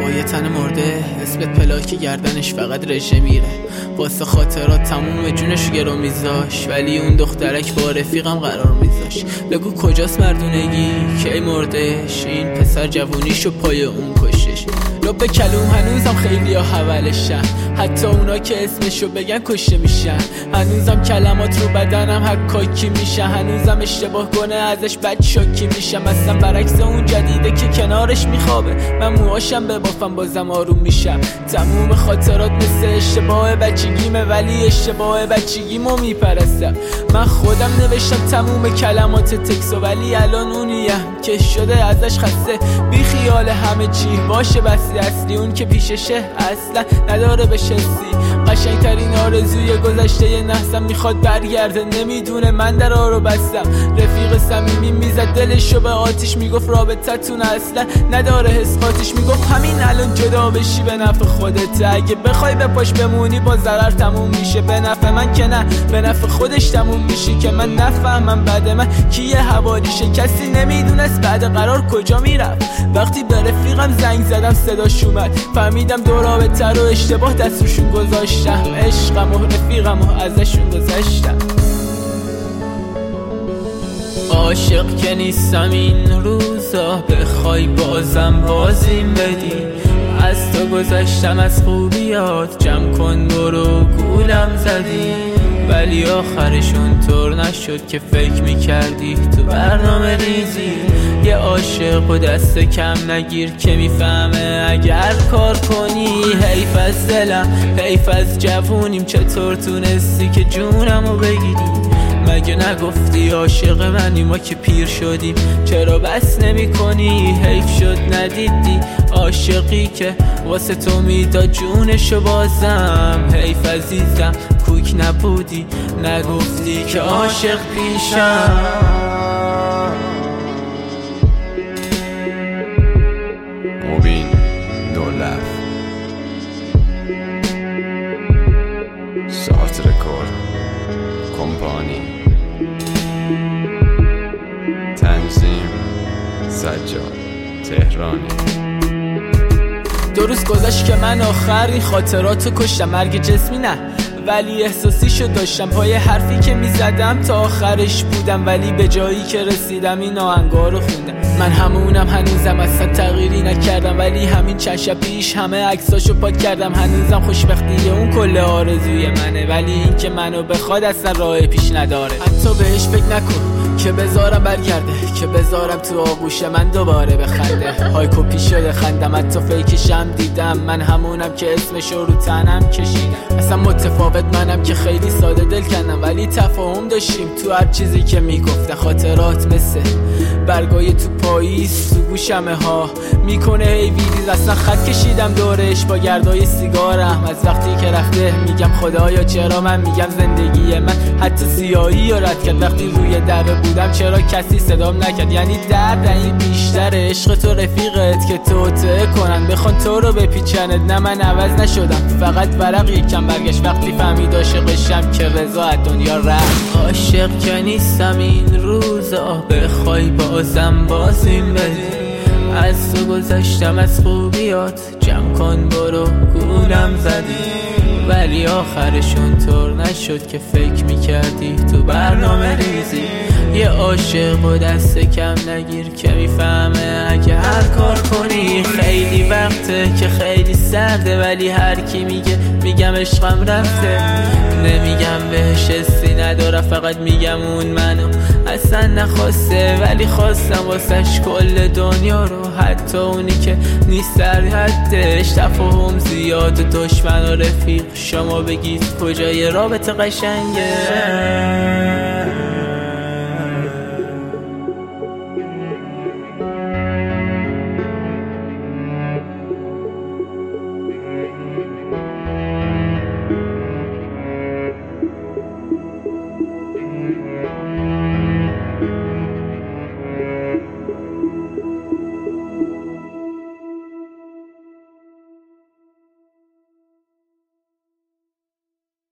با یه تن مرده اسمت پلاک گردنش فقط رژه میره، واسه خاطرات تموم جونش گرو میذاش، ولی اون دخترک با رفیقم قرار میذاش. بگو کجاست مردونگی کی مردش، این پسر جوونیشو پای اون کشش. لب کلوم هنوزم خیلی ها حولشن، حتی اونا که اسمشو بگن کشته میشن. هنوزم کلمات رو بدنم حکاکی میشن، هنوزم اشتباه کنه ازش بد شاکی میشم. اصلا برعکس اون جدیده که کنارش میخوابه، من موهاشم ببافم بازم آروم میشم. تموم خاطرات مثل اشتباه بچگیمه، ولی اشتباه بچگیمو میپرستم. من خودم نوشتم تموم کلمات تکسو، ولی الان اونیم که شده ازش خسته. بی خیال همه چی باشه بسی، اصلی اون که پیششه اصلا نداره بشستی. قشنگترین آرزوی گذشته یه نحسم میخواد برگرده، نمیدونه من درا رو بستم. رفیق صمیمی میزد دلشو به آتیش، میگفت رابطتون اصلا نداره حس قاتیش. میگفت همین الان جدا بشی به نفع خودت، اگه بخوای به پاش بمونی با ضرر تموم میشه. به نفع من که نه، به نفع خودش تموم میشی. که من نفهمم بعد من کیه حوالیشه، کسی نمیدونست بعد قرار کجا میرفت. وقتی به رفیقم زنگ زدم صداش اومد، فهمیدم دو رابطه رو اشتباه دست روشون گذاشتم. عشقم و رفیقم و ازشون گذاشتم. عاشق که نیستم این روزا، بخوای بازم بازیم بدی. از تو گذاشتم از خوبیات، جمع کن برو گولم زدی. ولی آخرشون طور نشد که فکر میکردی تو برنامه ریزی. یه عاشق و دست کم نگیر که میفهمه اگر کار کنی. حیف از دلم، حیف از جوونیم، چطور تونستی که جونمو بگیری؟ مگه نگفتی عاشق منی ما که پیر شدیم، چرا بس نمی کنی؟ حیف شد ندیدی عاشقی که واسه تو میداد جونشو بازم. حیف عزیزم کوک نبودی، نگفتی که عاشق پیشم. مبین دولف ساعت رکورد کمپانی تنظیم سجاد تهرانی. 2 روز گذشت که من آخرین خاطراتو کشتم. مرگ جسمی نه ولی احساسیشو داشتم، پای حرفی که میزدم تا آخرش بودم، ولی به جایی که رسیدم این آهنگا رو خوندم. من همونم هنوزم اصلا تغییری نکردم، ولی همین چند شب پیش همه عکساشو پاک کردم. هنوزم خوشبختی اون کل آرزوی منه، ولی این که منو بخواد اصلا راه پیش نداره. حتی بهش فکر نکن که بذارم برگرده، که بذارم تو آغوش من دوباره بخنده. های کپی شده خندم، حتی فیکشم دیدم. من همونم که اسمشو رو تنم کشیدم. اصلا متفاوت منم که خیلی ساده دل کندم، ولی تفاهم داشتیم تو هر چیزی که میگفته. خاطرات مثل برگای تو پاییز تو گوشمه ها میکنه هی ویدیز. اصلا خط کشیدم دورش با گردای سیگارم، از وقتی که رفته میگم خدایا چرا من، میگم زندگی من حتی سیاهی رو رد کرد. وقتی روی در بودم چرا کسی صدام نکرد؟ یعنی درد این بیشتر عشق تو رفیقت که توطئه کنن، بخوان تو رو بپیچنت. نه من عوض نشدم، فقط ورق یکم برگشت وقتی فهمید عاشقشم که رضا از دنیا رفت. عاشق که نیستم این روزا، بخوای بازم بازیم بدی. از تو گذاشتم از خوبیات، جمع کن برو گولم زدی. ولی آخرشون طور نشد که فکر میکردی تو برنامه ریزی. یه عاشق و دست کم نگیر که میفهمه اگه هر کار کنی. خیلی وقته که خیلی سرده، ولی هر کی میگه میگم عشقم رفته. نمیگم بهش حسی نداره، فقط میگم اون منو اصلا نخواسته، ولی خواستم واسش کل دنیا رو. حتی اونی که نیست در حدش. تفاهم زیاد دشمن و رفیق، شما بگید کجای رابطه قشنگه.